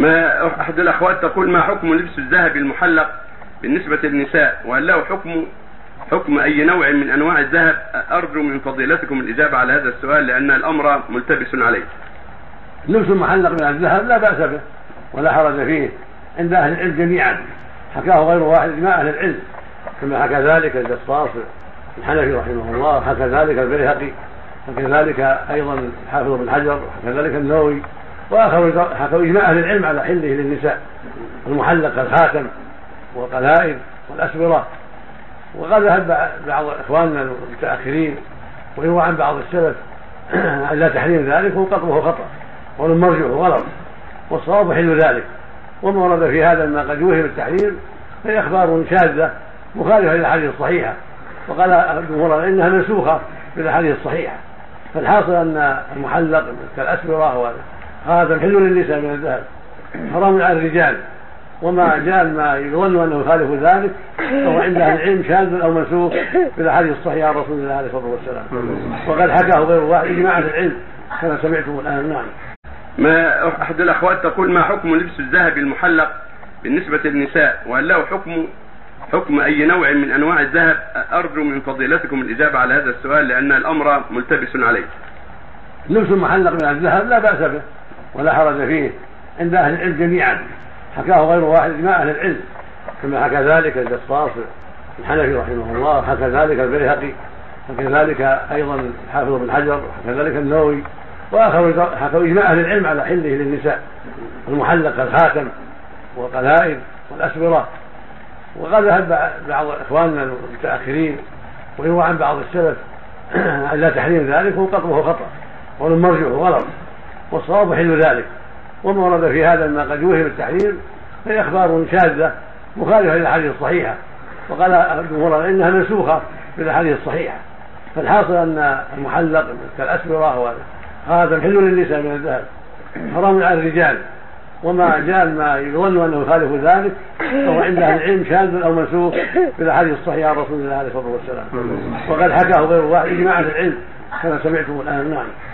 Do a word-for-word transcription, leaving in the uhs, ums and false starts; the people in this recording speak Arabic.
ما أحد الأخوات تقول: ما حكم لبس الذهب المحلق بالنسبة للنساء، وهل له حكم حكم أي نوع من أنواع الذهب؟ أرجو من فضيلتكم الإجابة على هذا السؤال لأن الأمر ملتبس عليه. لبس المحلق من الذهب لا بأس به ولا حرج فيه عند أهل العلم جميعا، حكاه غير واحد إجماع أهل العلم، كما حكى ذلك الجصاص الحنفي رحمه الله، حكى ذلك البيهقي، حكى ذلك أيضا حافظ بن حجر، حكى ذلك النووي، وآخر حكوا إجماع أهل العلم على حله للنساء المحلق الخاتم والقلائد والأسورة. وقد ذهب بعض إخواننا المتأخرين ويروى عن بعض السلف لا تحريم ذلك، وقطعه خطأ والمرجع غلط، والصواب حل ذلك. وما ورد في هذا ما قد يوهم التحريم هي أخبار شاذة مخالفة للأحاديث الصحيحة، وقال الجمهور إنها منسوخة بالأحاديث الصحيحة. فالحاصل أن المحلق كالأسورة والخاتم حل للنساء من الذهب، حرام على الرجال، وما جاء ما يظن أنه يخالف ذلك فهو عند أهل العلم شاذ أو منسوخ بالأحاديث الصحيحة عن رسول الله عليه الصلاة والسلام، وقد حكاه غير واحد إجماع أهل العلم كما سمعتم الآن. نعم. ما أحد الأخوات تقول: ما حكم لبس الذهب المحلق بالنسبة للنساء، وهل له حكم حكم أي نوع من أنواع الذهب؟ أرجو من فضيلتكم الإجابة على هذا السؤال لأن الأمر ملتبس عليه. لبس المحلق من الذهب لا بأس به ولا حرج فيه عند أهل العلم جميعا، حكاه غير واحد إجماع أهل العلم، كما حكى ذلك الجصاص الحنفي رحمه الله، حكى ذلك البيهقي، حكى ذلك أيضا حافظ بن حجر، حكى ذلك النووي، وآخر حكوا إجماع أهل العلم على حله للنساء المحلق الخاتم والقلائد والأسورة. وقد ذهب بعض إخواننا المتأخرين ويروى عن بعض السلف لا تحريم ذلك، وقطعه خطأ والمرجع غلط، والصواب حل ذلك. وما ورد في هذا ما قد يوهم التحريم هي أخبار شاذة مخالفة للأحاديث الصحيحة، وقال الجمهور إنها منسوخة بالأحاديث الصحيحة. فالحاصل أن المحلق كالأسورة والخاتم حل للنساء من الذهب، حرام على الرجال، وما جاء ما يظن أنه يخالف ذلك فهو عند أهل العلم شاذ أو منسوخ بالأحاديث الصحيحة عن رسول الله عليه الصلاة والسلام، وقد حكاه غير واحد إجماع أهل العلم كما سمعتم الآن. نعم.